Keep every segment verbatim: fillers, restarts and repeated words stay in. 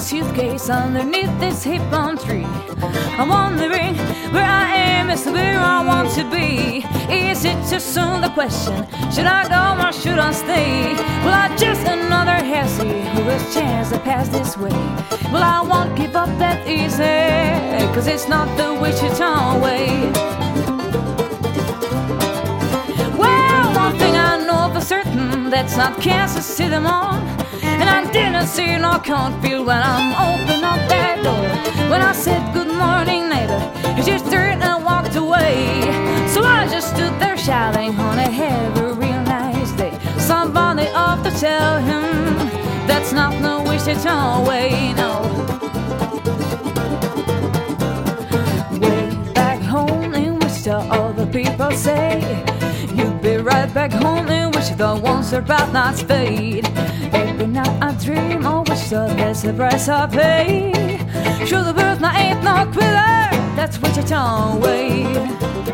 suitcase underneath this hip palm tree. I'm wondering where I am is where I want to be. Is it too soon, the question? Should I go or should I stay? Well, I just another hazy who has chance to pass this way. Well, I won't give up that easy, cause it's not the Wichita way. Well, one thing I know for certain, that's not Kansas City Mall. And I didn't see no cornfield when I'm open up that door. When I said good morning neighbor, she just turned and walked away. So I just stood there shouting, honey, have a real nice day. Somebody ought to tell him that's not no Wichita way, no. Way back home in Wichita, all the people say you'd be right back home in Wichita once your bad nights fade. Every night I dream of Wichita, that's the price I pay. Sure, the world now ain't no quitter, that's Wichita way.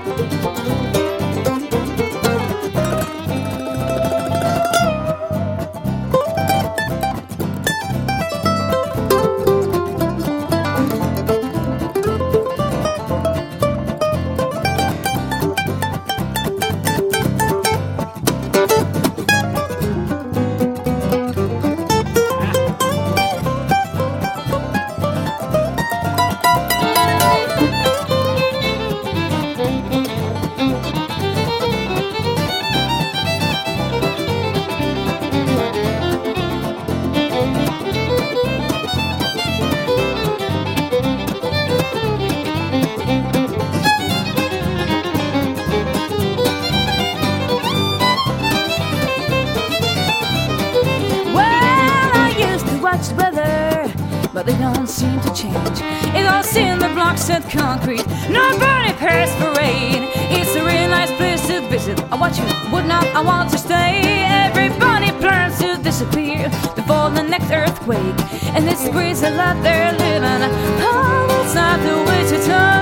Weather, but they don't seem to change. It all seems the blocks and concrete, nobody cares for rain. It's a really nice place to visit. I watch you would not, I want to stay. Everybody plans to disappear before the next earthquake, and it's crazy that they're living. Oh, it's not the Wichita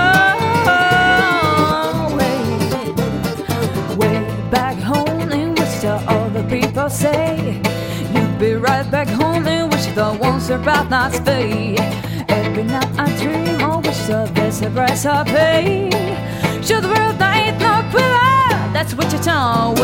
way. Way back home in Wichita, all the people say you'd be right back home in Wichita once your bad nights fade. Every night I dream of Wichita, that's the price I pay. Sure, the world now ain't no quitter, that's Wichita way.